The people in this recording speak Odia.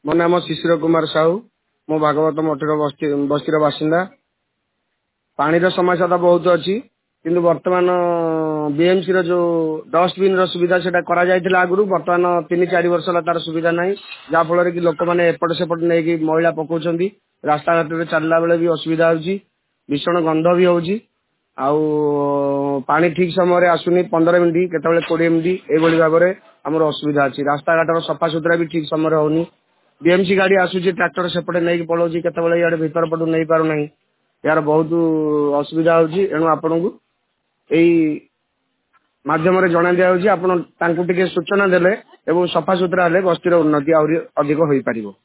ମୋ ନାମ ଶିଶିର କୁମାର ସାହୁ। ମୁଁ ଭାଗବତ ମଠର ବସ୍ତିର ବାସିନ୍ଦା। ପାଣିର ସମସ୍ୟା ତ ବହୁତ ଅଛି, କିନ୍ତୁ ବର୍ତ୍ତମାନ ବିଏମସି ର ଯୋଉ ଡଷ୍ଟବିନ୍ ର ସୁବିଧା ସେଟା କରାଯାଇଥିଲା ଆଗରୁ, ବର୍ତ୍ତମାନ 3-4 ବର୍ଷ ହେଲା ତାର ସୁବିଧା ନାହିଁ, ଯାହା ଫଳରେ କି ଲୋକମାନେ ଏପଟ ସେପଟ ନେଇକି ମଇଳା ପକାଉଛନ୍ତି। ରାସ୍ତାଘାଟରେ ଚାଲିଲା ବେଳେ ବି ଅସୁବିଧା ହେଉଛି, ଭୀଷଣ ଗନ୍ଧ ବି ହେଉଛି। ଆଉ ପାଣି ଠିକ ସମୟରେ ଆସୁନି, 15 ମିନିଟ୍ କେତେବେଳେ 20 ମିନିଟ୍ ଏଇଭଳି ଭାବରେ ଆମର ଅସୁବିଧା ଅଛି। ରାସ୍ତାଘାଟର ସଫାସୁତୁରା ବି ଠିକ ସମୟରେ ହଉନି। ବିଏମସି ଗାଡି ଆସୁଛି, ଟ୍ରାକ୍ଟର ସେପଟେ ନେଇକି ପଳାଉଛି, କେତେବେଳେ ଇଆଡେ ଭିତର ପଟୁ ନେଇ ପାରୁନାହିଁ। यार बहुत असुविधा होची। एणु आपनकु एई माध्यम जना दिया सूचना देले एवं सफा सुतरा हेले बस्तीर उन्नति अधिक हो पारिबो।